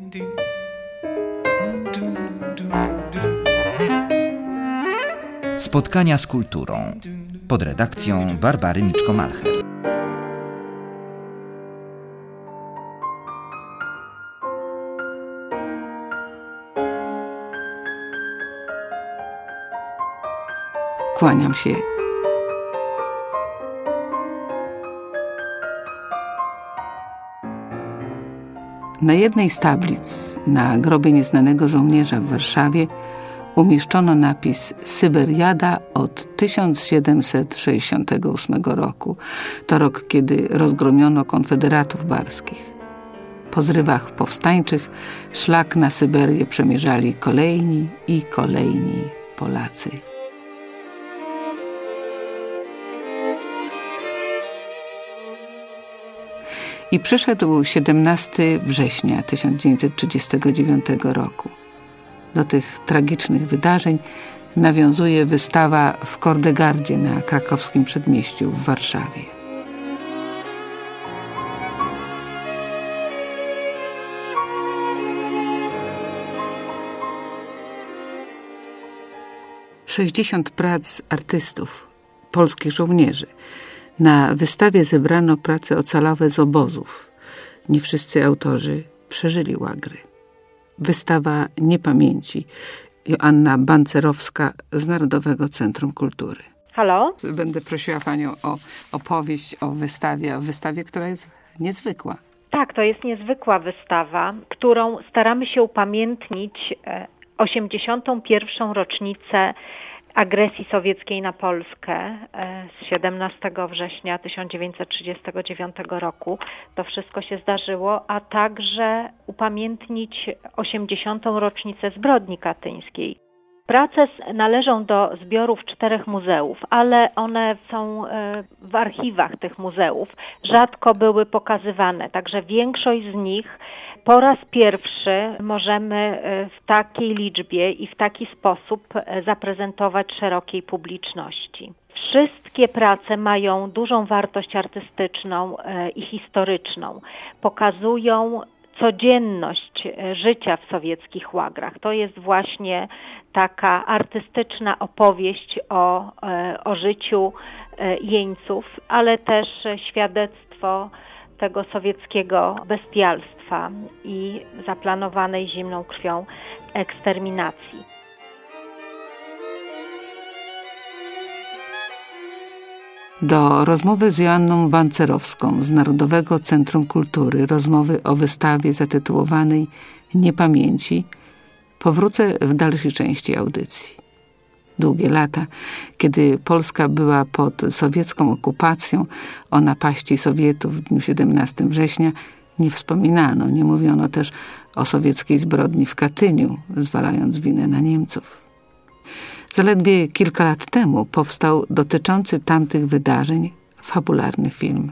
Spotkania z kulturą pod redakcją Barbary Miczko-Malcher. Kłaniam się. Na jednej z tablic na grobie nieznanego żołnierza w Warszawie umieszczono napis Syberiada od 1768 roku. To rok, kiedy rozgromiono konfederatów barskich. Po zrywach powstańczych szlak na Syberię przemierzali kolejni i kolejni Polacy. I przyszedł 17 września 1939 roku. Do tych tragicznych wydarzeń nawiązuje wystawa w Kordegardzie na krakowskim przedmieściu w Warszawie. „60 prac artystów, polskich żołnierzy”. Na wystawie zebrano prace ocalałe z obozów. Nie wszyscy autorzy przeżyli łagry. Wystawa Niepamięci. Joanna Bancerowska z Narodowego Centrum Kultury. Halo? Będę prosiła Panią o opowieść o wystawie, która jest niezwykła. Tak, to jest niezwykła wystawa, którą staramy się upamiętnić 81. rocznicę agresji sowieckiej na Polskę z 17 września 1939 roku. To wszystko się zdarzyło, a także upamiętnić 80. rocznicę zbrodni katyńskiej. Prace należą do zbiorów 4 muzeów, ale one są w archiwach tych muzeów. Rzadko były pokazywane, także większość z nich po raz pierwszy możemy w takiej liczbie i w taki sposób zaprezentować szerokiej publiczności. Wszystkie prace mają dużą wartość artystyczną i historyczną. Pokazują codzienność życia w sowieckich łagrach. To jest właśnie taka artystyczna opowieść o życiu jeńców, ale też świadectwo tego sowieckiego bestialstwa i zaplanowanej zimną krwią eksterminacji. Do rozmowy z Joanną Bancerowską z Narodowego Centrum Kultury, rozmowy o wystawie zatytułowanej Niepamięci, powrócę w dalszej części audycji. Długie lata, kiedy Polska była pod sowiecką okupacją, o napaści Sowietów w dniu 17 września nie wspominano, nie mówiono też o sowieckiej zbrodni w Katyniu, zwalając winę na Niemców. Zaledwie kilka lat temu powstał dotyczący tamtych wydarzeń fabularny film.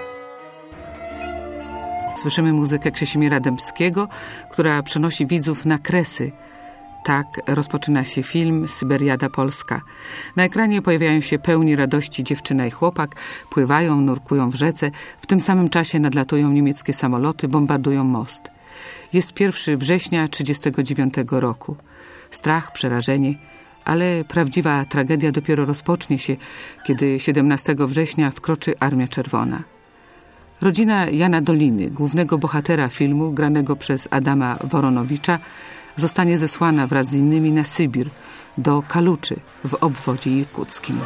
Słyszymy muzykę Krzesimira Dębskiego, która przenosi widzów na Kresy. Tak rozpoczyna się film Syberiada Polska. Na ekranie pojawiają się pełni radości dziewczyna i chłopak, pływają, nurkują w rzece. W tym samym czasie nadlatują niemieckie samoloty, bombardują most. Jest 1 września 1939 roku. Strach, przerażenie, ale prawdziwa tragedia dopiero rozpocznie się, kiedy 17 września wkroczy Armia Czerwona. Rodzina Jana Doliny, głównego bohatera filmu, granego przez Adama Woronowicza, zostanie zesłana wraz z innymi na Sybir, do Kaluczy w obwodzie irkuckim.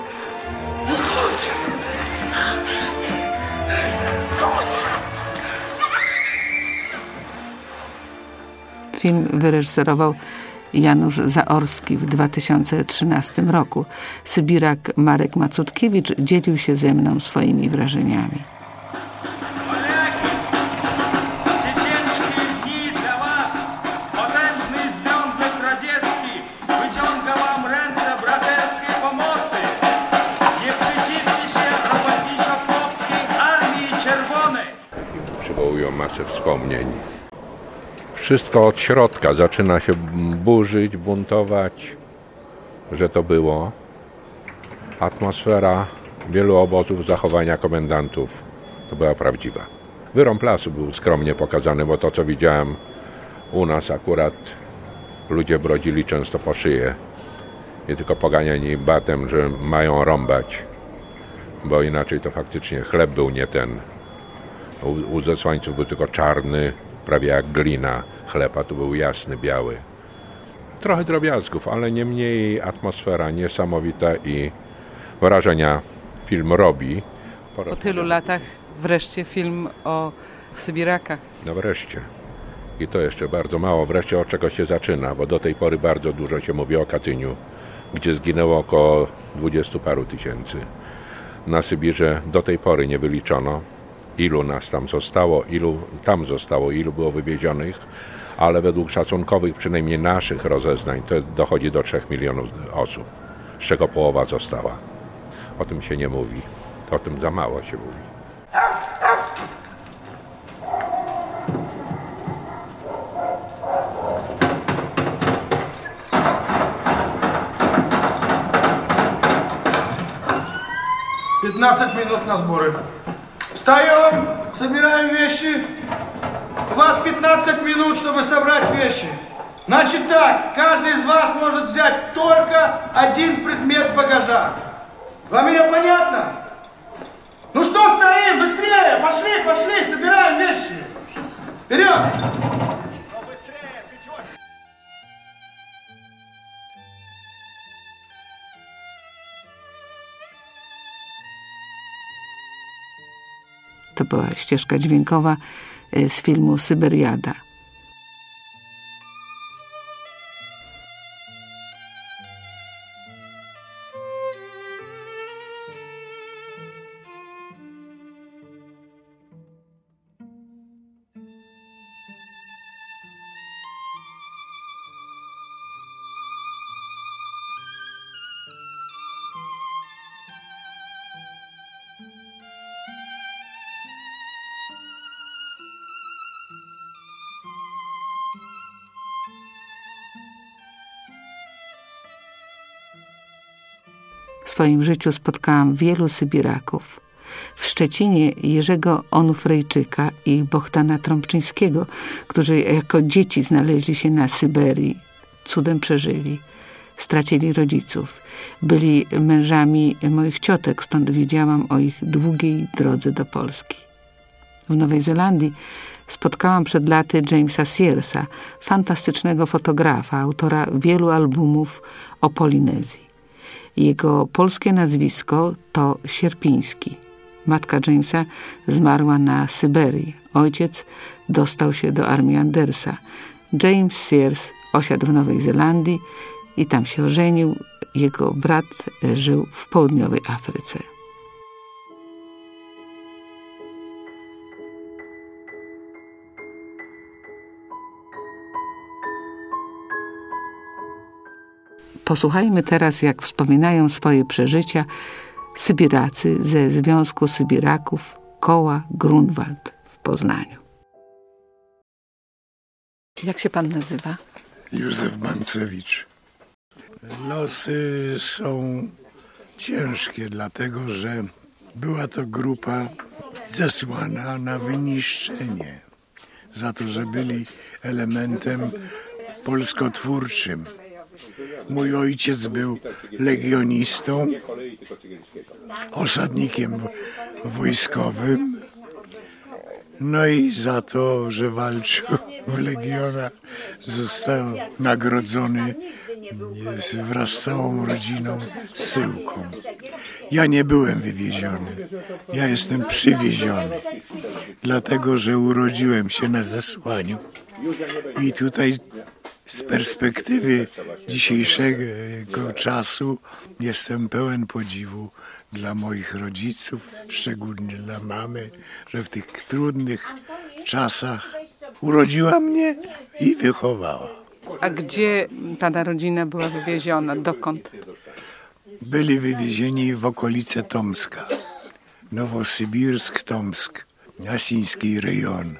Film wyreżyserował Janusz Zaorski w 2013 roku. Sybirak Marek Macutkiewicz dzielił się ze mną swoimi wrażeniami. Masę wspomnień. Wszystko od środka zaczyna się burzyć, buntować, że to było. Atmosfera wielu obozów, zachowania komendantów to była prawdziwa. Wyrąb lasu był skromnie pokazany, bo to, co widziałem U nas akurat ludzie brodzili często po szyję i tylko poganiani batem, że mają rąbać, bo inaczej to faktycznie chleb był nie ten. U zesłańców był tylko czarny, prawie jak glina chleb, a tu był jasny, biały. Trochę drobiazgów, ale nie mniej atmosfera niesamowita i wrażenia film robi. Po tylu latach wreszcie film o Sybirakach. No wreszcie. I to jeszcze bardzo mało. Wreszcie od czego się zaczyna, bo do tej pory bardzo dużo się mówi o Katyniu, gdzie zginęło około 20 paru tysięcy. Na Sybirze do tej pory nie wyliczono, ilu nas tam zostało, ilu było wywiezionych, ale według szacunkowych, przynajmniej naszych rozeznań, to dochodzi do 3 milionów osób, z czego połowa została. O tym się nie mówi, o tym za mało się mówi. «15 минут на сборы. Встаем, собираем вещи. У вас 15 минут, чтобы собрать вещи. Значит так, каждый из вас может взять только один предмет багажа. Вам меня понятно? Ну что стоим? Быстрее! Пошли, собираем вещи. Вперед! To była ścieżka dźwiękowa z filmu Syberiada. W swoim życiu spotkałam wielu Sybiraków. W Szczecinie Jerzego Onufrejczyka i Bohdana Trąbczyńskiego, którzy jako dzieci znaleźli się na Syberii. Cudem przeżyli. Stracili rodziców. Byli mężami moich ciotek, stąd wiedziałam o ich długiej drodze do Polski. W Nowej Zelandii spotkałam przed laty Jamesa Searsa, fantastycznego fotografa, autora wielu albumów o Polinezji. Jego polskie nazwisko to Sierpiński. Matka Jamesa zmarła na Syberii. Ojciec dostał się do armii Andersa. James Sears osiadł w Nowej Zelandii i tam się ożenił. Jego brat żył w południowej Afryce. Posłuchajmy teraz, jak wspominają swoje przeżycia Sybiracy ze Związku Sybiraków Koła Grunwald w Poznaniu. Jak się pan nazywa? Józef Bancewicz. Losy są ciężkie, dlatego że była to grupa zesłana na wyniszczenie za to, że byli elementem polskotwórczym. Mój ojciec był legionistą, osadnikiem wojskowym. No i za to, że walczył w legionach, został nagrodzony wraz z całą rodziną zsyłką. Ja nie byłem wywieziony, ja jestem przywieziony, dlatego że urodziłem się na zesłaniu. I tutaj z perspektywy dzisiejszego czasu jestem pełen podziwu dla moich rodziców, szczególnie dla mamy, że w tych trudnych czasach urodziła mnie i wychowała. A gdzie pana rodzina była wywieziona? Dokąd? Byli wywiezieni w okolice Tomska. Nowosybirsk, Tomsk, Asiński rejon.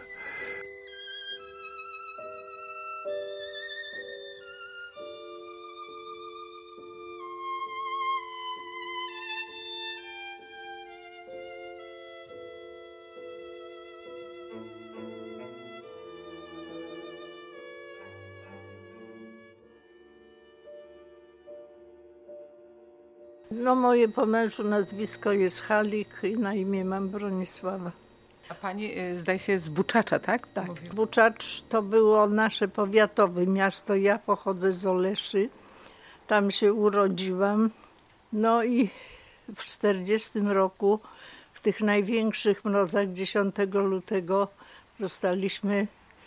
No moje po mężu nazwisko jest Halik i na imię mam Bronisława. A pani zdaje się z Buczacza, tak? Tak, Buczacz to było nasze powiatowe miasto. Ja pochodzę z Oleszy. Tam się urodziłam. No i w 40 roku, w tych największych mrozach 10 lutego zostaliśmy,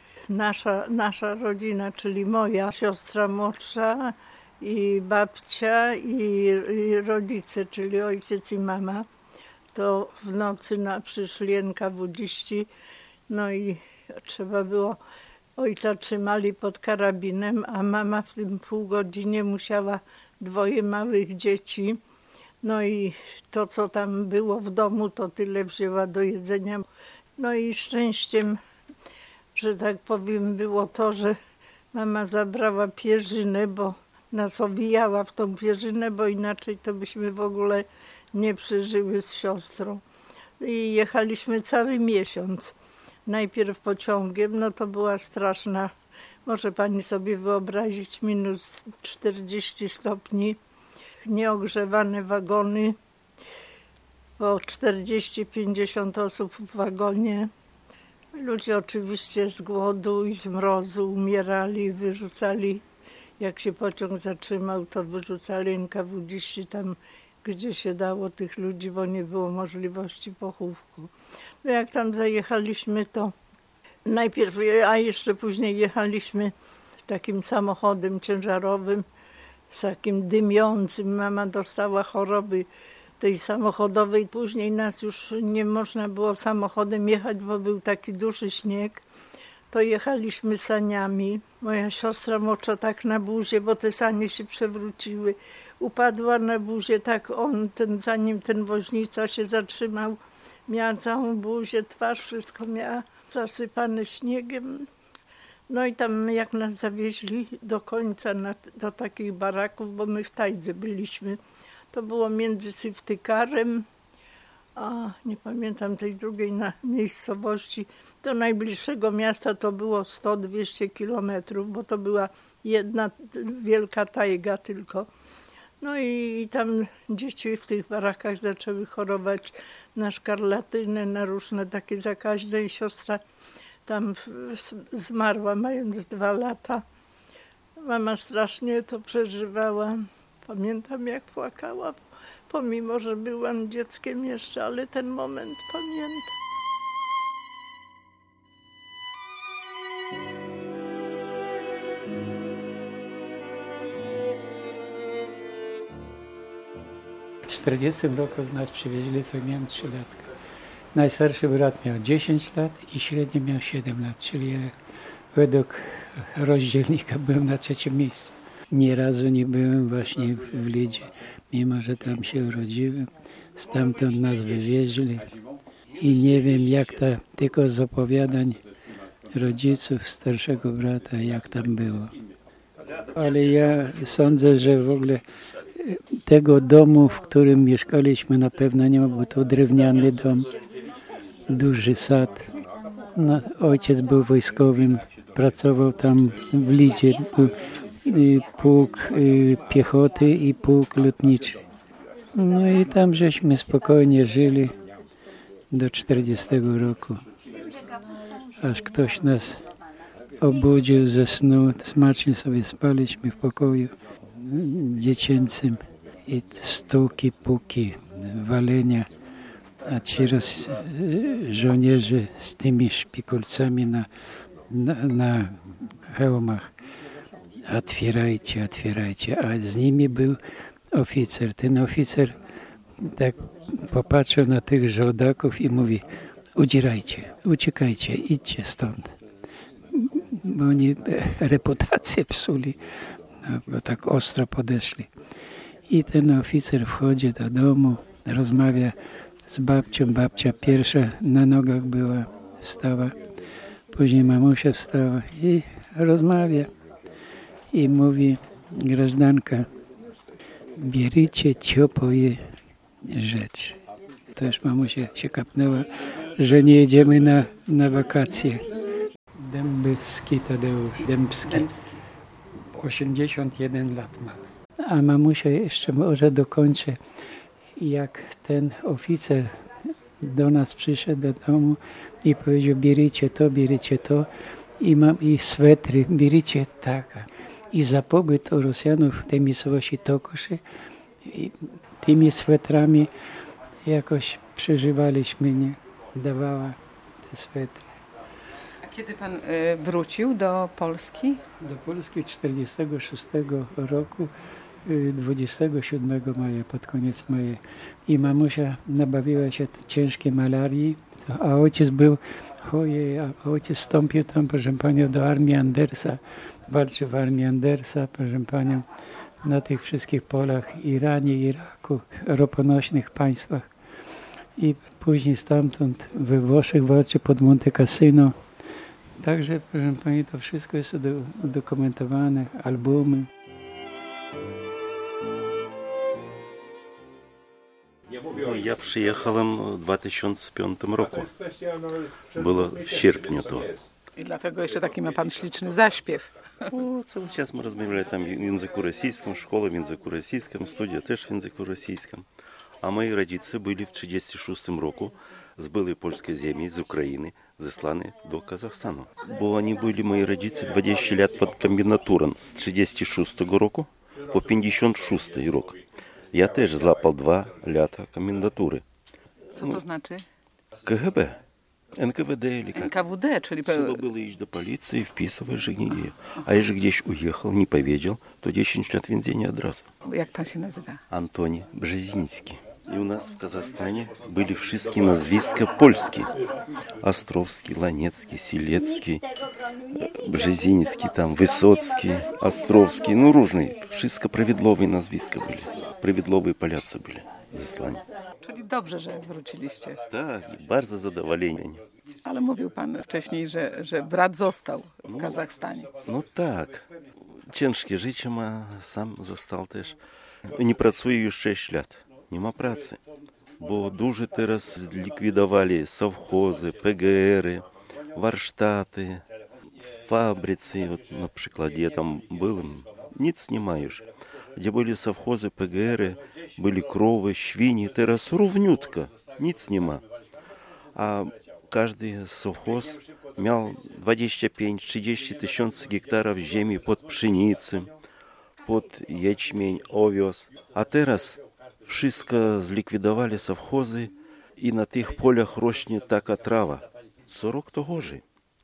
nasza rodzina, czyli moja siostra młodsza i babcia i rodzice, czyli ojciec i mama, to w nocy przyszli NKWD-ści, no i trzeba było, ojca trzymali pod karabinem, a mama w tym pół godzinie musiała 2 małych dzieci. No i to, co tam było w domu, to tyle wzięła do jedzenia. No i szczęściem, że tak powiem, było to, że mama zabrała pierzynę, bo nas owijała w tą pierzynę, bo inaczej to byśmy w ogóle nie przeżyły z siostrą. I jechaliśmy cały miesiąc. Najpierw pociągiem, no to była straszna, może pani sobie wyobrazić, minus 40 stopni, nieogrzewane wagony, po 40-50 osób w wagonie. Ludzie oczywiście z głodu i z mrozu umierali, wyrzucali, jak się pociąg zatrzymał, to wyrzucali NKWD-ści tam, gdzie się dało tych ludzi, bo nie było możliwości pochówku. No jak tam zajechaliśmy, to najpierw, a jeszcze później jechaliśmy takim samochodem ciężarowym, z takim dymiącym. Mama dostała choroby tej samochodowej. Później nas już nie można było samochodem jechać, bo był taki duży śnieg. To jechaliśmy saniami. Moja siostra młodsza tak na buzie, bo te sanie się przewróciły. Upadła na buzie, tak zanim ten woźnica się zatrzymał, miała całą buzię, twarz, wszystko miała zasypane śniegiem. No i tam jak nas zawieźli do końca do takich baraków, bo my w Tajdze byliśmy, to było między Sywtykarem, a nie pamiętam tej drugiej miejscowości, do najbliższego miasta to było 100-200 kilometrów, bo to była jedna wielka tajga tylko. No i tam dzieci w tych barakach zaczęły chorować na szkarlatynę, na różne takie zakaźne i siostra tam zmarła, mając 2 lata. Mama strasznie to przeżywała. Pamiętam, jak płakała, pomimo że byłam dzieckiem jeszcze, ale ten moment pamiętam. W 40 roku nas przywieźli, to miałem 3 latka. Najstarszy brat miał 10 lat i średni miał 7 lat, czyli ja według rozdzielnika byłem na 3. miejscu. Nie razu nie byłem właśnie w Lidzie, mimo że tam się urodziłem. Stamtąd nas wywieźli i nie wiem jak tylko z opowiadań rodziców starszego brata, jak tam było. Ale ja sądzę, że w ogóle tego domu, w którym mieszkaliśmy, na pewno nie ma, bo to drewniany dom, duży sad. No, ojciec był wojskowym, pracował tam w Lidzie, był pułk piechoty i pułk lotniczy. No i tam żeśmy spokojnie żyli do 40 roku, aż ktoś nas obudził ze snu, smacznie sobie spaliśmy w pokoju dziecięcym i stuki, puki, walenia, a ci żołnierze z tymi szpikulcami na hełmach. Otwierajcie, otwierajcie, a z nimi był oficer. Ten oficer tak popatrzył na tych żołdaków i mówi: udzierajcie, uciekajcie, idźcie stąd. Bo oni reputację psuli, no, bo tak ostro podeszli. I ten oficer wchodzi do domu, rozmawia z babcią. Babcia pierwsza na nogach była, wstała. Później mamusia wstała i rozmawia. I mówi: grażdanka, bierzcie ciepłe rzeczy. To już mamusia się kapnęła, że nie jedziemy na wakacje. Dębski Tadeusz, Dębski. 81 lat ma. A mamusia jeszcze może dokończę. Jak ten oficer do nas przyszedł do domu i powiedział, bierzcie to i swetry, bierzcie tak. I za pobyt u Rosjanów w tej miejscowości Tokuszy i tymi swetrami jakoś przeżywaliśmy, nie? Dawała te swetry. A kiedy pan wrócił do Polski? Do Polski 1946 roku, 27 maja, pod koniec maja. I mamusia nabawiła się ciężkiej malarii, a ojciec był, ojciec wstąpił tam, proszę panią, do armii Andersa. Walczył w armii Andersa, proszę panią, na tych wszystkich polach Iranie, Iraku, roponośnych państwach. I później stamtąd we Włoszech walczył pod Monte Cassino. Także, proszę pani, to wszystko jest udokumentowane, albumy. Я przyjechałem w 2005 roku. Było w sierpniu to. I dlatego jeszcze taki ma pan śliczny zaśpiew. Cały czas my rozmawiali tam w języku rosyjskim, szkoła w języku rosyjskim, studia też w języku rosyjskim. A moi rodzice byli w 1936 roku z byłej polskiej ziemi, z Ukrainy, zesłani do Kazachstanu. Bo oni byli, moi rodzice, 20 lat pod kombinaturą z 1936 roku po 1956 rok. Ja też złapał 2 lata komendatury. Co to znaczy? KGB. NKWD или как? NKWD, czyli... Trzeba było iść do policji i wpisywać, że nie dzieje. A jeżeli gdzieś ujechał, nie powiedział, to 10 lat więzienia od razu. Jak pan się nazywa? Antoni Brzeziński. I u nas w Kazachstanie byli wszystkie nazwiska polskie. Ostrowski, Laniecki, Silecki, Brzeziński, tam Wysocki, Ostrowski, no różne. Wszystko prawidłowe nazwiska byli. Prawidłowe Polacy byli zesłani. Czyli dobrze, że wróciliście. Tak, bardzo zadowoleni. Ale mówił pan wcześniej, że brat został w Kazachstanie. No tak. Ciężkie życie ma, sam został też. Nie pracuje już 6 lat. Nie ma pracy. Bo dużo teraz zlikwidowali sowchozy, PGR-y, warsztaty, fabrycy. Вот, na przykład ja tam byłem. Nic nie ma już. Gdzie byli sowchozy, PGR-y, byli krowy, świnie. Teraz równiutko. Nic nie ma. A każdy sowchoz miał 25-30 tysięcy hektarów ziemi pod pszenicę, pod jęczmień, owiec. A teraz wszystko zlikwidowali sowchozy i na tych polach rośnie taka trawa. Co rok to gorzej.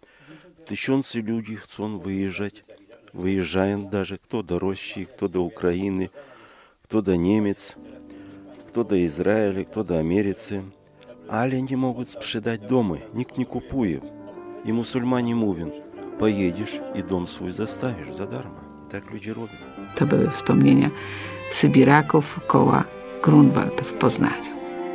Tysiące ludzi chcą wyjeżdżać. Wyjeżdżają даже кто do Rosji, kto do Ukrainy, kto do Niemiec, kto do Izraela, kto do Ameryki. Ale nie mogą sprzedać domy. Nikt nie kupuje. I muzułmanie mówią, pojedziesz i dom swój zostawisz za darmo. I tak ludzie robią. To były wspomnienia sybiraków koła Grunwald w Poznaniu.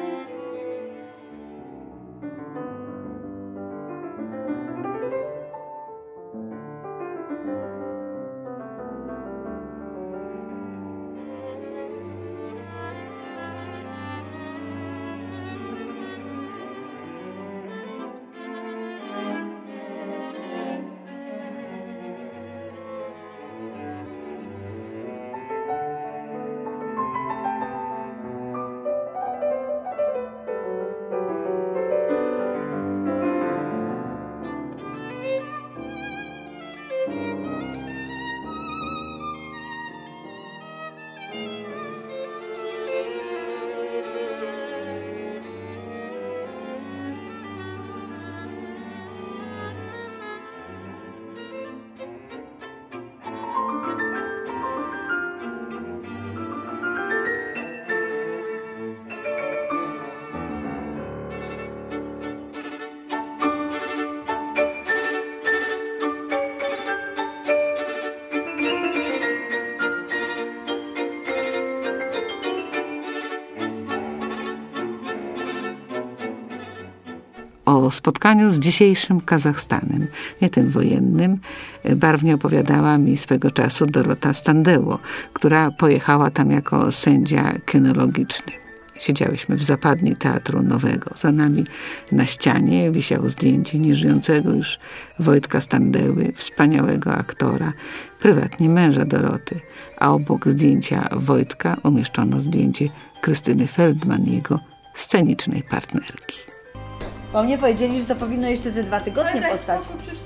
O spotkaniu z dzisiejszym Kazachstanem, nie tym wojennym, barwnie opowiadała mi swego czasu Dorota Standeło, która pojechała tam jako sędzia kynologiczny. Siedziałyśmy w zapadni Teatru Nowego. Za nami na ścianie wisiało zdjęcie nieżyjącego już Wojtka Standeły, wspaniałego aktora, prywatnie męża Doroty, a obok zdjęcia Wojtka umieszczono zdjęcie Krystyny Feldman, jego scenicznej partnerki. Bo mnie powiedzieli, że to powinno jeszcze ze 2 tygodnie powstać.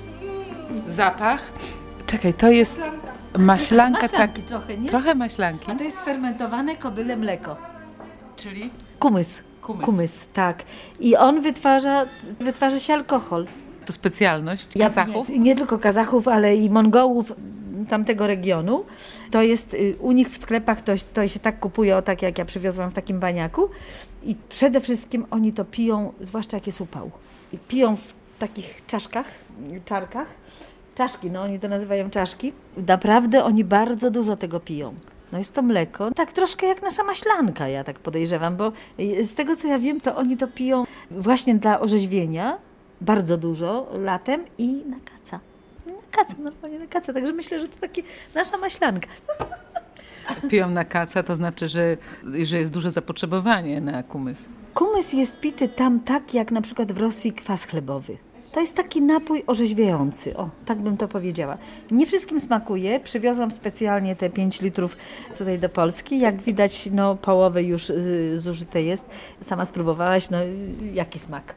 Zapach. Czekaj, to jest maślanka. Maślanki trochę, nie? Trochę maślanki. A to jest sfermentowane kobyle mleko. Czyli? Kumys, tak. I on wytwarza się alkohol. To specjalność Kazachów? Nie tylko Kazachów, ale i Mongołów tamtego regionu. To jest u nich w sklepach, to się tak kupuje, tak jak ja przywiozłam w takim baniaku. I przede wszystkim oni to piją, zwłaszcza jak jest upał. I piją w takich czaszkach. Czaszki, oni to nazywają czaszki. Naprawdę oni bardzo dużo tego piją. No jest to mleko, tak troszkę jak nasza maślanka, ja tak podejrzewam, bo z tego co ja wiem, to oni to piją właśnie dla orzeźwienia, bardzo dużo latem i na kaca. Normalnie na kaca, także myślę, że to takie nasza maślanka. Piją na kaca, to znaczy, że jest duże zapotrzebowanie na kumys. Kumys jest pity tam tak, jak na przykład w Rosji kwas chlebowy. To jest taki napój orzeźwiający, tak bym to powiedziała. Nie wszystkim smakuje, przywiozłam specjalnie te 5 litrów tutaj do Polski. Jak widać, połowę już zużyte jest. Sama spróbowałaś, jaki smak?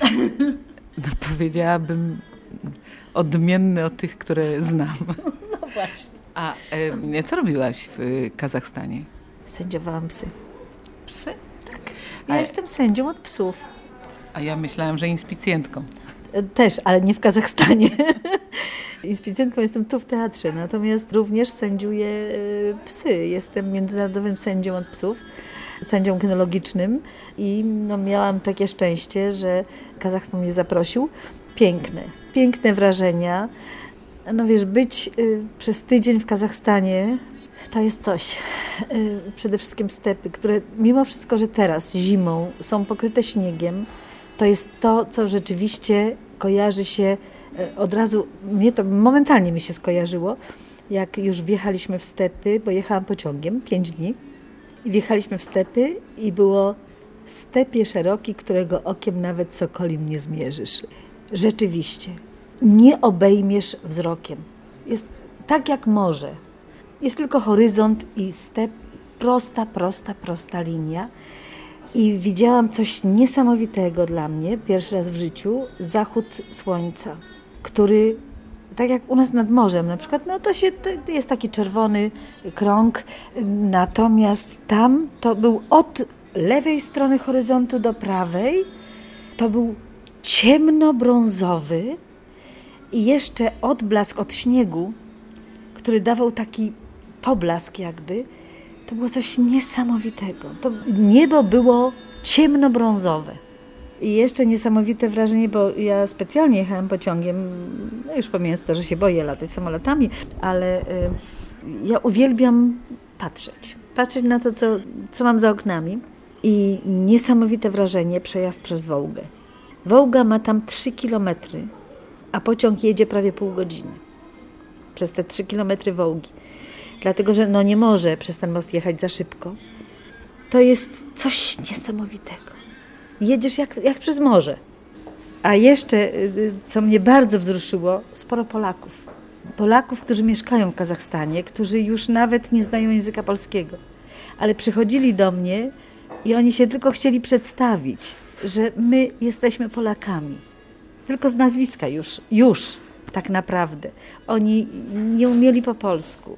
Powiedziałabym odmienny od tych, które znam. No właśnie. A co robiłaś w Kazachstanie? Sędziowałam psy. Psy? Tak. Ja jestem sędzią od psów. A ja myślałam, że inspicjentką. Też, ale nie w Kazachstanie. Inspicjentką jestem tu w teatrze, natomiast również sędziuję psy. Jestem międzynarodowym sędzią od psów, sędzią kynologicznym i miałam takie szczęście, że Kazachstan mnie zaprosił. Piękne wrażenia. Być przez tydzień w Kazachstanie to jest coś. Przede wszystkim stepy, które mimo wszystko, że teraz zimą są pokryte śniegiem, to jest to, co rzeczywiście kojarzy się od razu, momentalnie mi się skojarzyło, jak już wjechaliśmy w stepy, bo jechałam pociągiem 5 dni i wjechaliśmy w stepy i było stepie szeroki, którego okiem nawet sokolim nie zmierzysz. Rzeczywiście, nie obejmiesz wzrokiem. Jest tak jak morze. Jest tylko horyzont i step, prosta linia. I widziałam coś niesamowitego dla mnie, pierwszy raz w życiu, zachód słońca, który, tak jak u nas nad morzem na przykład, to jest taki czerwony krąg, natomiast tam to był od lewej strony horyzontu do prawej, to był ciemnobrązowy i jeszcze odblask od śniegu, który dawał taki poblask jakby. To było coś niesamowitego. To niebo było ciemnobrązowe. I jeszcze niesamowite wrażenie, bo ja specjalnie jechałam pociągiem, już pomijając to, że się boję latać samolotami, ale ja uwielbiam patrzeć na to, co mam za oknami. I niesamowite wrażenie, przejazd przez Wołgę. Wołga ma tam 3 kilometry, a pociąg jedzie prawie pół godziny przez te 3 kilometry Wołgi. Dlatego, że nie może przez ten most jechać za szybko. To jest coś niesamowitego. Jedziesz jak przez morze. A jeszcze, co mnie bardzo wzruszyło, sporo Polaków. Polaków, którzy mieszkają w Kazachstanie, którzy już nawet nie znają języka polskiego. Ale przychodzili do mnie i oni się tylko chcieli przedstawić, że my jesteśmy Polakami. Tylko z nazwiska już tak naprawdę. Oni nie umieli po polsku.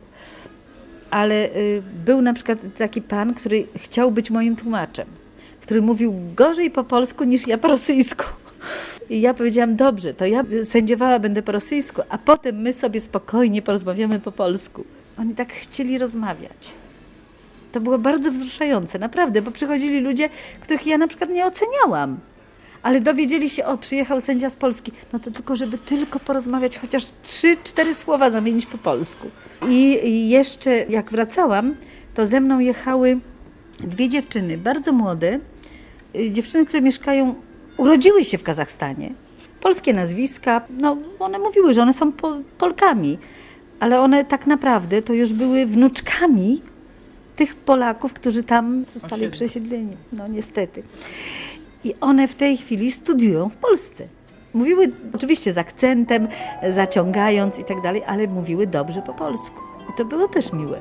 Ale był na przykład taki pan, który chciał być moim tłumaczem, który mówił gorzej po polsku niż ja po rosyjsku. I ja powiedziałam, dobrze, to ja sędziowała będę po rosyjsku, a potem my sobie spokojnie porozmawiamy po polsku. Oni tak chcieli rozmawiać. To było bardzo wzruszające, naprawdę, bo przychodzili ludzie, których ja na przykład nie oceniałam. Ale dowiedzieli się, przyjechał sędzia z Polski, to tylko, żeby tylko porozmawiać, chociaż 3-4 słowa zamienić po polsku. I jeszcze jak wracałam, to ze mną jechały 2 dziewczyny, bardzo młode, dziewczyny, które urodziły się w Kazachstanie. Polskie nazwiska, one mówiły, że one są Polkami, ale one tak naprawdę to już były wnuczkami tych Polaków, którzy tam zostali przesiedleni. No niestety. I one w tej chwili studiują w Polsce. Mówiły oczywiście z akcentem, zaciągając i tak dalej, ale mówiły dobrze po polsku. I to było też miłe.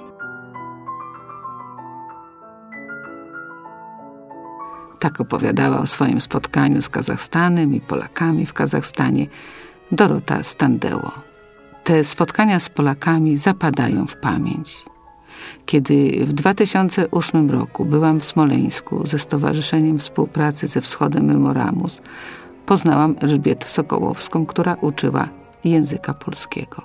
Tak opowiadała o swoim spotkaniu z Kazachstanem i Polakami w Kazachstanie Dorota Standeło. Te spotkania z Polakami zapadają w pamięć. Kiedy w 2008 roku byłam w Smoleńsku ze Stowarzyszeniem Współpracy ze Wschodem Memoramus, poznałam Elżbietę Sokołowską, która uczyła języka polskiego.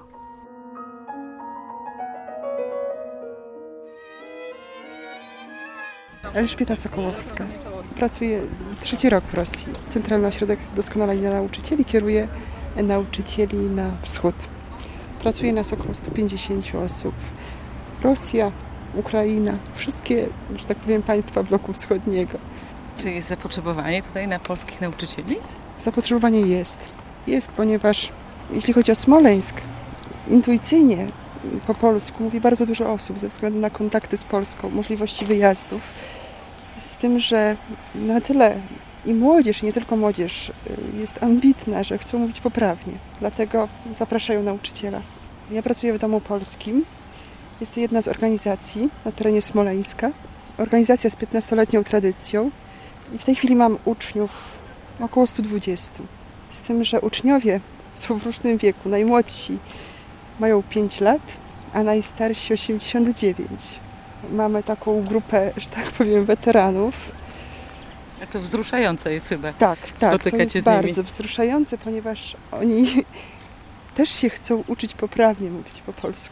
Elżbieta Sokołowska. Pracuję 3. rok w Rosji. Centralny Ośrodek Doskonalenia Nauczycieli kieruje nauczycieli na wschód. Pracuje nas około 150 osób. Rosja, Ukraina, wszystkie, że tak powiem, państwa bloku wschodniego. Czy jest zapotrzebowanie tutaj na polskich nauczycieli? Zapotrzebowanie jest. Jest, ponieważ jeśli chodzi o Smoleńsk, intuicyjnie po polsku mówi bardzo dużo osób ze względu na kontakty z Polską, możliwości wyjazdów. Z tym, że na tyle i młodzież, i nie tylko młodzież, jest ambitna, że chcą mówić poprawnie. Dlatego zapraszają nauczyciela. Ja pracuję w Domu Polskim. Jest to jedna z organizacji na terenie Smoleńska. Organizacja z 15-letnią tradycją. I w tej chwili mam uczniów około 120. Z tym, że uczniowie są w różnym wieku. Najmłodsi mają 5 lat, a najstarsi 89. Mamy taką grupę, że tak powiem, weteranów. A to wzruszające jest chyba. Tak, spotykać to jest się z bardzo nimi. wzruszające, ponieważ oni też się chcą uczyć poprawnie mówić po polsku.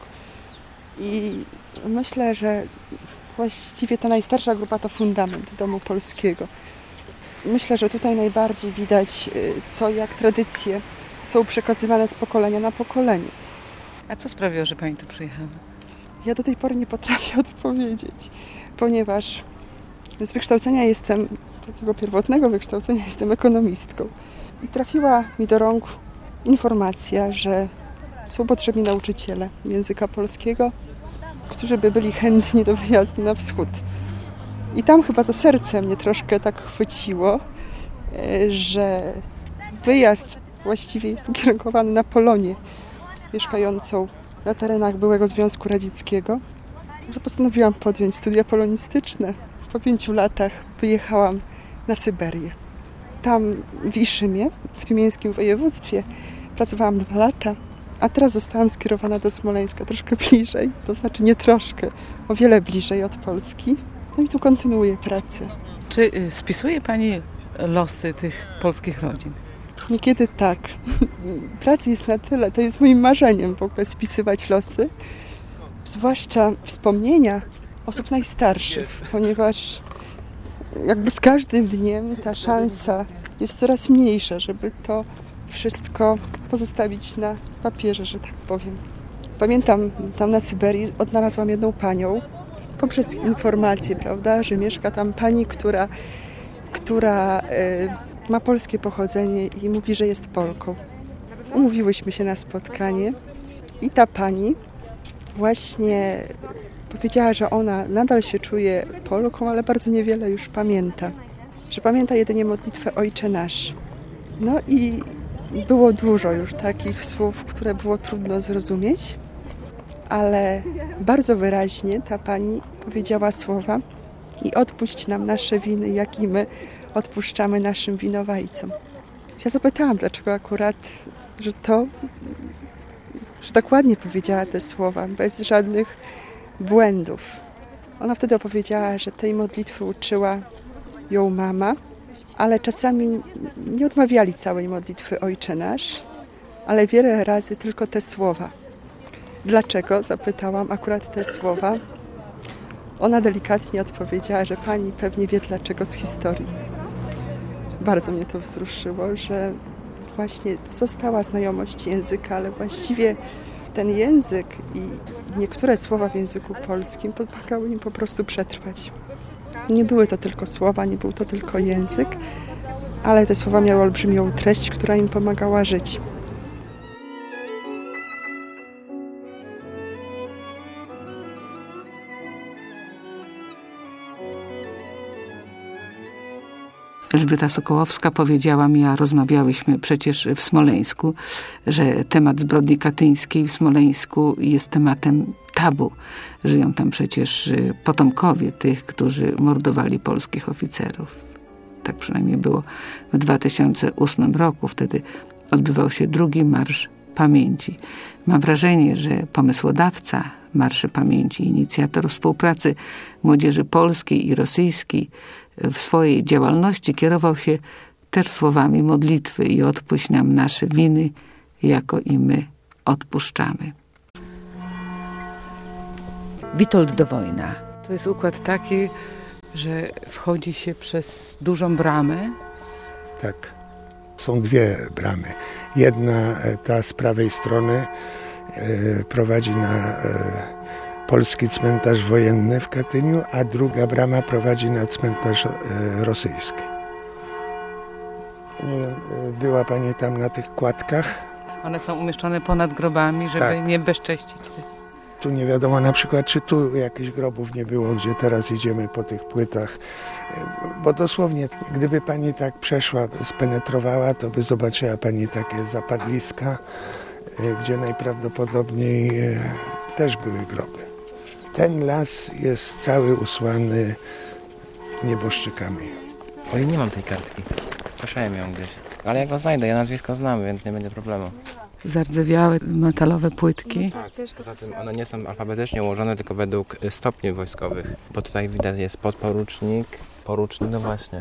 I myślę, że właściwie ta najstarsza grupa to fundament Domu Polskiego. Myślę, że tutaj najbardziej widać to, jak tradycje są przekazywane z pokolenia na pokolenie. A co sprawiło, że pani tu przyjechała? Ja do tej pory nie potrafię odpowiedzieć, ponieważ z wykształcenia takiego pierwotnego wykształcenia jestem ekonomistką. I trafiła mi do rąk informacja, że są potrzebni nauczyciele języka polskiego, którzy by byli chętni do wyjazdu na wschód. I tam chyba za serce mnie troszkę tak chwyciło, że wyjazd właściwie jest ukierunkowany na Polonię mieszkającą na terenach byłego Związku Radzieckiego. Także postanowiłam podjąć studia polonistyczne. Po 5 latach wyjechałam na Syberię. Tam w Iszymie, w Tiumeńskim województwie, pracowałam 2 lata, a teraz zostałam skierowana do Smoleńska troszkę bliżej, to znaczy nie troszkę, o wiele bliżej od Polski. No i tu kontynuuję pracę. Czy spisuje pani losy tych polskich rodzin? Niekiedy tak. Pracy jest na tyle, to jest moim marzeniem w ogóle spisywać losy, zwłaszcza wspomnienia osób najstarszych, ponieważ jakby z każdym dniem ta szansa jest coraz mniejsza, żeby to wszystko pozostawić na papierze, że tak powiem. Pamiętam, tam na Syberii odnalazłam jedną panią poprzez informację, prawda, że mieszka tam pani, która ma polskie pochodzenie i mówi, że jest Polką. Umówiłyśmy się na spotkanie i ta pani właśnie powiedziała, że ona nadal się czuje Polką, ale bardzo niewiele już pamięta. Że pamięta jedynie modlitwę Ojcze Nasz. No i było dużo już takich słów, które było trudno zrozumieć, ale bardzo wyraźnie ta pani powiedziała słowa: i odpuść nam nasze winy, jak i my odpuszczamy naszym winowajcom. Ja zapytałam, dlaczego akurat, że tak ładnie powiedziała te słowa, bez żadnych błędów. Ona wtedy opowiedziała, że tej modlitwy uczyła ją mama, ale czasami nie odmawiali całej modlitwy Ojcze Nasz, ale wiele razy tylko te słowa. Dlaczego? Zapytałam akurat te słowa. Ona delikatnie odpowiedziała, że pani pewnie wie dlaczego z historii. Bardzo mnie to wzruszyło, że właśnie została znajomość języka, ale właściwie ten język i niektóre słowa w języku polskim pomagały im po prostu przetrwać. Nie były to tylko słowa, nie był to tylko język, ale te słowa miały olbrzymią treść, która im pomagała żyć. Elżbieta Sokołowska powiedziała mi, a rozmawiałyśmy przecież w Smoleńsku, że temat zbrodni katyńskiej w Smoleńsku jest tematem tabu. Żyją tam przecież potomkowie tych, którzy mordowali polskich oficerów. Tak przynajmniej było w 2008 roku. Wtedy odbywał się drugi Marsz Pamięci. Mam wrażenie, że pomysłodawca Marszy Pamięci, inicjator współpracy młodzieży polskiej i rosyjskiej w swojej działalności kierował się też słowami modlitwy i odpuść nam nasze winy, jako i my odpuszczamy. Witold do Wojna. To jest układ taki, że wchodzi się przez dużą bramę. Tak. Są dwie bramy. Jedna, ta z prawej strony, prowadzi na polski cmentarz wojenny w Katyniu, a druga brama prowadzi na cmentarz rosyjski. Nie wiem, była pani tam na tych kładkach? One są umieszczone ponad grobami, żeby tak. nie bezcześcić. Tu nie wiadomo na przykład, czy tu jakichś grobów nie było, gdzie teraz idziemy po tych płytach. Bo dosłownie, gdyby pani tak przeszła, spenetrowała, to by zobaczyła pani takie zapadliska, gdzie najprawdopodobniej też były groby. Ten las jest cały usłany nieboszczykami. Oj, nie mam tej kartki. Poszedłem ją gdzieś. Ale ja go znajdę, ja nazwisko znam, więc nie będzie problemu. Zardzewiałe metalowe płytki. Tak, poza tym one nie są alfabetycznie ułożone, tylko według stopni wojskowych. Bo tutaj widać jest podporucznik, porucznik, no właśnie.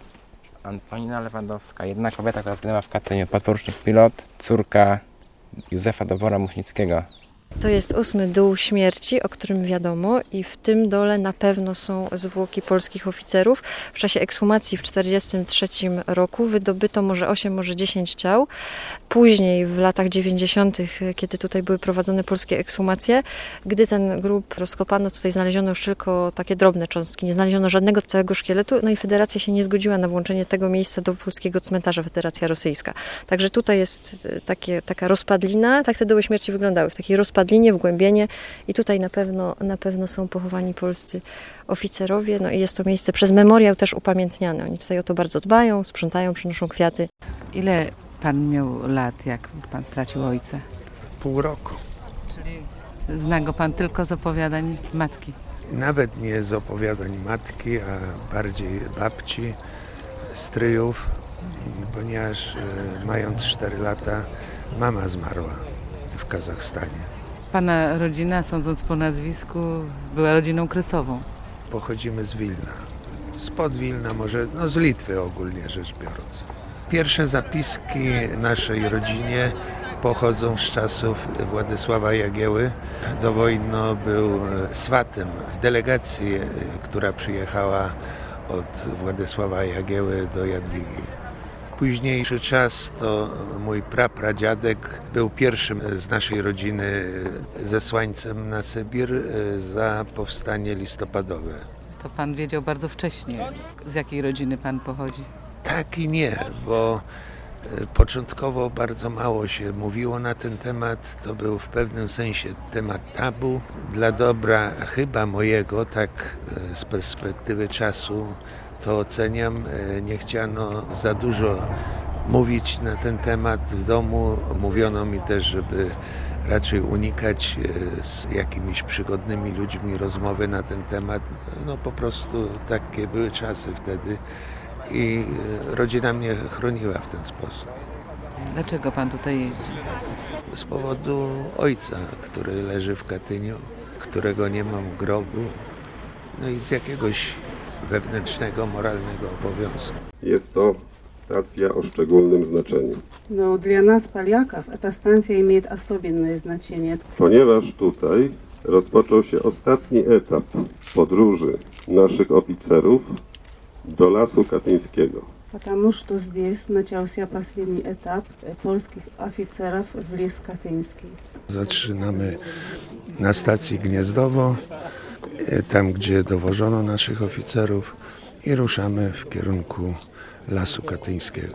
Antonina Lewandowska, jedna kobieta, która zginęła w Katyniu. Podporucznik pilot, córka Józefa Dowora-Muchnickiego. To jest 8. dół śmierci, o którym wiadomo, i w tym dole na pewno są zwłoki polskich oficerów. W czasie ekshumacji w 1943 roku wydobyto może 8, może 10 ciał. Później w latach 90., kiedy tutaj były prowadzone polskie ekshumacje, gdy ten grób rozkopano, tutaj znaleziono już tylko takie drobne cząstki, nie znaleziono żadnego całego szkieletu, no i Federacja się nie zgodziła na włączenie tego miejsca do polskiego cmentarza, Federacja Rosyjska. Także tutaj jest taka rozpadlina, tak te doły śmierci wyglądały, w takiej rozpadlinie, wgłębienie i tutaj na pewno są pochowani polscy oficerowie, no i jest to miejsce przez memoriał też upamiętniane. Oni tutaj o to bardzo dbają, sprzątają, przynoszą kwiaty. Ile pan miał lat, jak pan stracił ojca? Pół roku. Czyli zna go pan tylko z opowiadań matki? Nawet nie z opowiadań matki, a bardziej babci, stryjów, ponieważ mając 4 lata mama zmarła w Kazachstanie. Pana rodzina, sądząc po nazwisku, była rodziną kresową. Pochodzimy z Wilna. Spod Wilna, może z Litwy ogólnie rzecz biorąc. Pierwsze zapiski naszej rodzinie pochodzą z czasów Władysława Jagieły. Dowojno był swatem w delegacji, która przyjechała od Władysława Jagieły do Jadwigi. Późniejszy czas to mój prapradziadek był pierwszym z naszej rodziny zesłańcem na Sybir za powstanie listopadowe. To pan wiedział bardzo wcześnie, z jakiej rodziny pan pochodzi? Tak i nie, bo początkowo bardzo mało się mówiło na ten temat. To był w pewnym sensie temat tabu. Dla dobra chyba mojego, tak z perspektywy czasu to oceniam, nie chciano za dużo mówić na ten temat w domu. Mówiono mi też, żeby raczej unikać z jakimiś przygodnymi ludźmi rozmowy na ten temat. No po prostu takie były czasy wtedy i rodzina mnie chroniła w ten sposób. Dlaczego pan tutaj jeździ? Z powodu ojca, który leży w Katyniu, którego nie mam grobu, no i z jakiegoś wewnętrznego, moralnego obowiązku. Jest to stacja o szczególnym znaczeniu. No, dla nas, Polaków, ta stacja имеет особенное значение. Ponieważ tutaj rozpoczął się ostatni etap podróży naszych oficerów do Lasu Katyńskiego. Потому что здесь начался последний этап польских офицеров в лес Катынский. Zaczynamy na stacji Gniezdowo, tam gdzie dowożono naszych oficerów i ruszamy w kierunku Lasu Katyńskiego.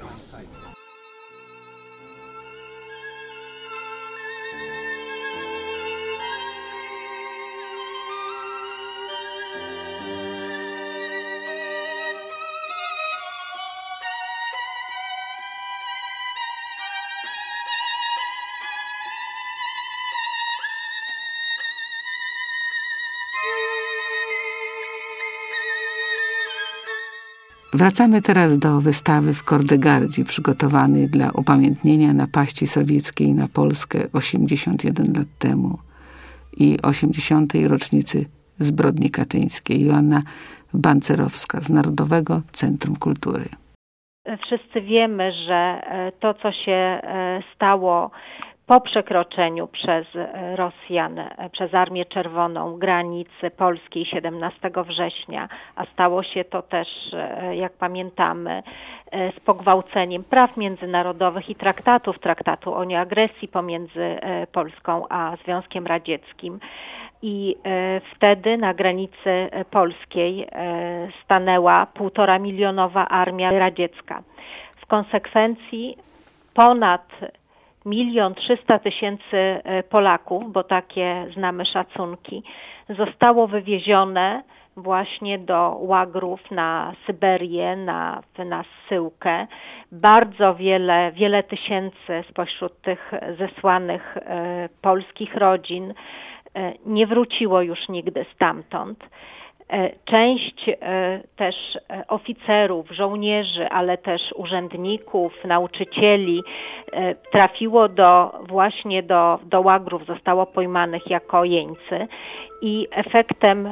Wracamy teraz do wystawy w Kordegardzi przygotowanej dla upamiętnienia napaści sowieckiej na Polskę 81 lat temu i 80. rocznicy zbrodni katyńskiej. Joanna Bancerowska z Narodowego Centrum Kultury. Wszyscy wiemy, że to, co się stało po przekroczeniu przez Rosjan, przez Armię Czerwoną granicy polskiej 17 września, a stało się to też, jak pamiętamy, z pogwałceniem praw międzynarodowych i traktatu o nieagresji pomiędzy Polską a Związkiem Radzieckim. I wtedy na granicy polskiej stanęła 1,5-milionowa armia radziecka. W konsekwencji ponad 1,3 000 Polaków, bo takie znamy szacunki, zostało wywiezione właśnie do łagrów na Syberię, na zsyłkę. Bardzo wiele tysięcy spośród tych zesłanych polskich rodzin nie wróciło już nigdy stamtąd. Część też oficerów, żołnierzy, ale też urzędników, nauczycieli trafiło właśnie do łagrów, zostało pojmanych jako jeńcy i efektem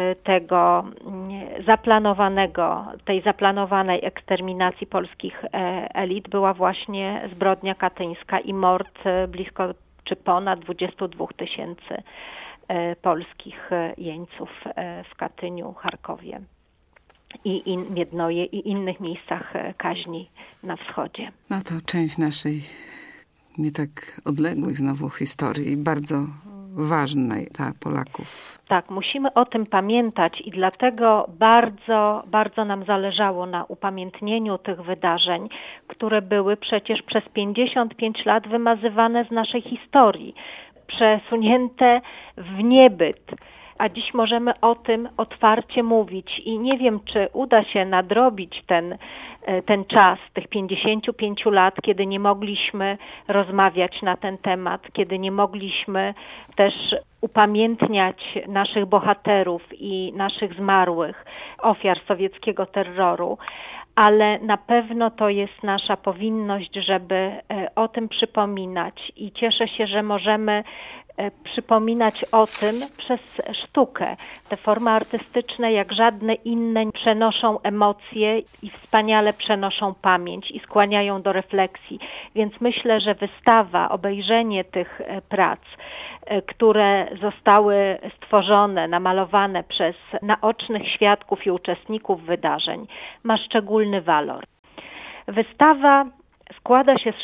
tej zaplanowanej eksterminacji polskich elit była właśnie zbrodnia katyńska i mord blisko czy ponad 22 000 polskich jeńców w Katyniu, Charkowie i Miednoje i innych miejscach kaźni na wschodzie. No to część naszej nie tak odległej znowu historii, bardzo ważnej dla Polaków. Tak, musimy o tym pamiętać i dlatego bardzo, bardzo nam zależało na upamiętnieniu tych wydarzeń, które były przecież przez 55 lat wymazywane z naszej historii, przesunięte w niebyt. A dziś możemy o tym otwarcie mówić i nie wiem, czy uda się nadrobić ten czas, tych 55 lat, kiedy nie mogliśmy rozmawiać na ten temat, kiedy nie mogliśmy też upamiętniać naszych bohaterów i naszych zmarłych, ofiar sowieckiego terroru, ale na pewno to jest nasza powinność, żeby o tym przypominać i cieszę się, że możemy przypominać o tym przez sztukę. Te formy artystyczne, jak żadne inne, przenoszą emocje i wspaniale przenoszą pamięć i skłaniają do refleksji. Więc myślę, że wystawa, obejrzenie tych prac, które zostały stworzone, namalowane przez naocznych świadków i uczestników wydarzeń, ma szczególny walor. Wystawa składa się z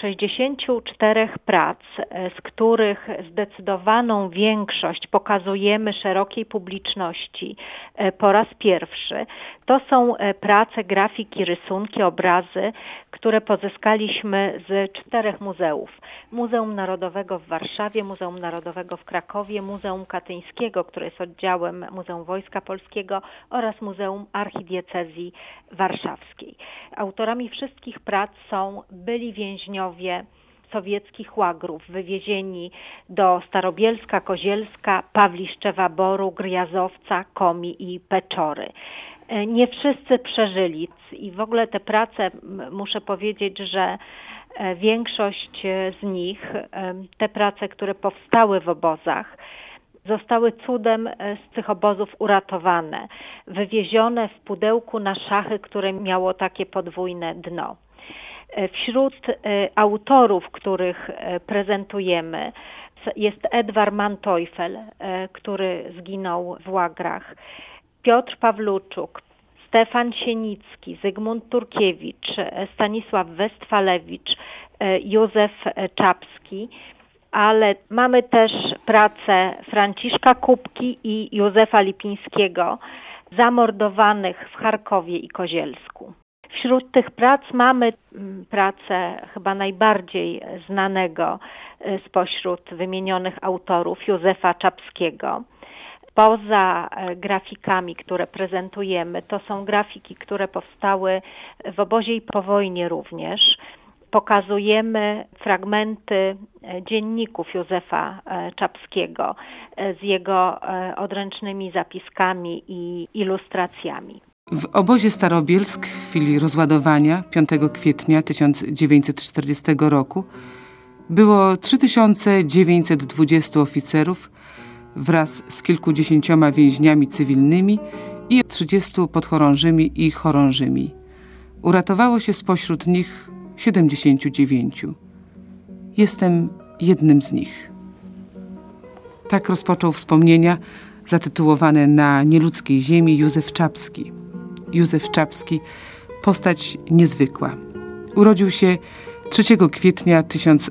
64 prac, z których zdecydowaną większość pokazujemy szerokiej publiczności po raz pierwszy. To są prace, grafiki, rysunki, obrazy, które pozyskaliśmy z 4 muzeów. Muzeum Narodowego w Warszawie, Muzeum Narodowego w Krakowie, Muzeum Katyńskiego, które jest oddziałem Muzeum Wojska Polskiego oraz Muzeum Archidiecezji Warszawskiej. Autorami wszystkich prac są byli więźniowie sowieckich łagrów, wywiezieni do Starobielska, Kozielska, Pawliszczewa Boru, Gryazowca, Komi i Peczory. Nie wszyscy przeżyli i w ogóle te prace, muszę powiedzieć, że większość z nich, te prace, które powstały w obozach, zostały cudem z tych obozów uratowane, wywiezione w pudełku na szachy, które miało takie podwójne dno. Wśród autorów, których prezentujemy, jest Edward Manteuffel, który zginął w łagrach, Piotr Pawluczuk, Stefan Sienicki, Zygmunt Turkiewicz, Stanisław Westfalewicz, Józef Czapski, ale mamy też pracę Franciszka Kupki i Józefa Lipińskiego, zamordowanych w Charkowie i Kozielsku. Wśród tych prac mamy pracę chyba najbardziej znanego spośród wymienionych autorów, Józefa Czapskiego. Poza grafikami, które prezentujemy, to są grafiki, które powstały w obozie i po wojnie również. Pokazujemy fragmenty dzienników Józefa Czapskiego z jego odręcznymi zapiskami i ilustracjami. W obozie Starobielsk w chwili rozładowania 5 kwietnia 1940 roku było 3920 oficerów wraz z kilkudziesięcioma więźniami cywilnymi i 30 podchorążymi i chorążymi. Uratowało się spośród nich 79. Jestem jednym z nich. Tak rozpoczął wspomnienia zatytułowane Na nieludzkiej ziemi Józef Czapski. Józef Czapski, postać niezwykła. Urodził się 3 kwietnia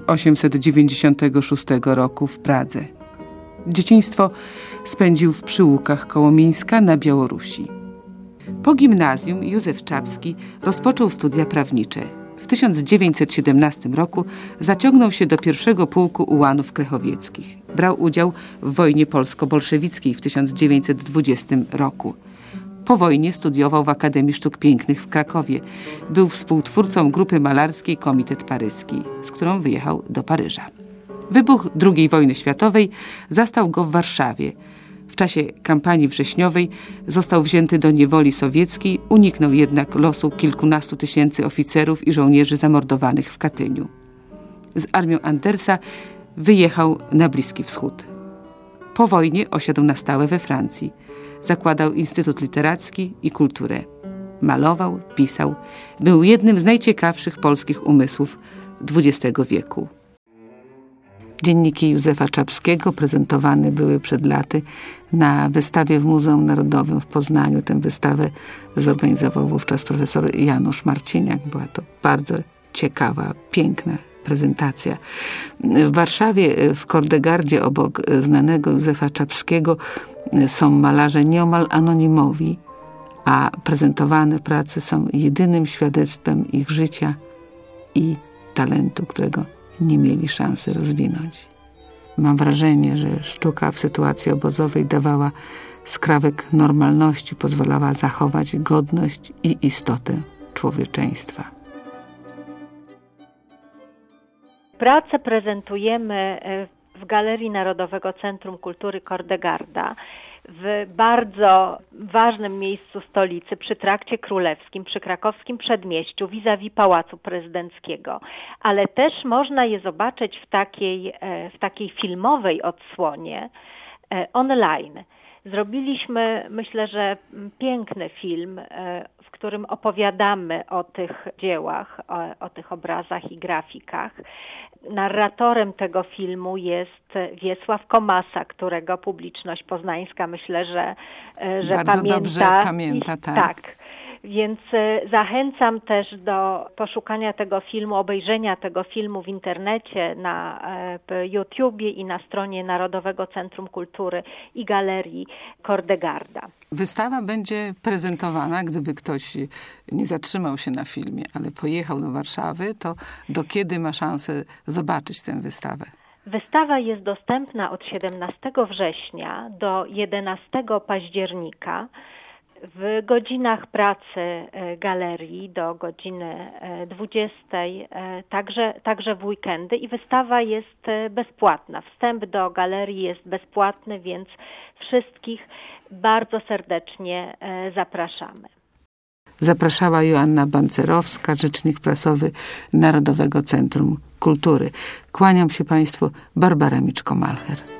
1896 roku w Pradze. Dzieciństwo spędził w Przyłukach koło Mińska na Białorusi. Po gimnazjum Józef Czapski rozpoczął studia prawnicze. W 1917 roku zaciągnął się do 1. Pułku Ułanów Krechowieckich. Brał udział w wojnie polsko-bolszewickiej w 1920 roku. Po wojnie studiował w Akademii Sztuk Pięknych w Krakowie. Był współtwórcą grupy malarskiej Komitet Paryski, z którą wyjechał do Paryża. Wybuch II wojny światowej zastał go w Warszawie. W czasie kampanii wrześniowej został wzięty do niewoli sowieckiej, uniknął jednak losu kilkunastu tysięcy oficerów i żołnierzy zamordowanych w Katyniu. Z armią Andersa wyjechał na Bliski Wschód. Po wojnie osiadł na stałe we Francji. Zakładał Instytut Literacki i Kulturę. Malował, pisał. Był jednym z najciekawszych polskich umysłów XX wieku. Dzienniki Józefa Czapskiego prezentowane były przed laty na wystawie w Muzeum Narodowym w Poznaniu. Tę wystawę zorganizował wówczas profesor Janusz Marciniak. Była to bardzo ciekawa, piękna prezentacja. W Warszawie, w Kordegardzie, obok znanego Józefa Czapskiego, są malarze nieomal anonimowi, a prezentowane prace są jedynym świadectwem ich życia i talentu, którego nie mieli szansy rozwinąć. Mam wrażenie, że sztuka w sytuacji obozowej dawała skrawek normalności, pozwalała zachować godność i istotę człowieczeństwa. Pracę prezentujemy w Galerii Narodowego Centrum Kultury Kordegarda w bardzo ważnym miejscu stolicy, przy Trakcie Królewskim, przy krakowskim przedmieściu, vis-a-vis Pałacu Prezydenckiego. Ale też można je zobaczyć w takiej filmowej odsłonie online. Zrobiliśmy, myślę, że piękny film, w którym opowiadamy o tych dziełach, o tych obrazach i grafikach. Narratorem tego filmu jest Wiesław Komasa, którego publiczność poznańska, myślę, że bardzo pamięta. Dobrze pamięta, tak. Tak. Więc zachęcam też do poszukania tego filmu, obejrzenia tego filmu w internecie, na YouTubie i na stronie Narodowego Centrum Kultury i Galerii Kordegarda. Wystawa będzie prezentowana, gdyby ktoś nie zatrzymał się na filmie, ale pojechał do Warszawy, to do kiedy ma szansę zobaczyć tę wystawę? Wystawa jest dostępna od 17 września do 11 października. W godzinach pracy galerii do godziny 20, także w weekendy, i wystawa jest bezpłatna. Wstęp do galerii jest bezpłatny, więc wszystkich bardzo serdecznie zapraszamy. Zapraszała Joanna Bancerowska, rzecznik prasowy Narodowego Centrum Kultury. Kłaniam się Państwu, Barbara Miczko-Malcher.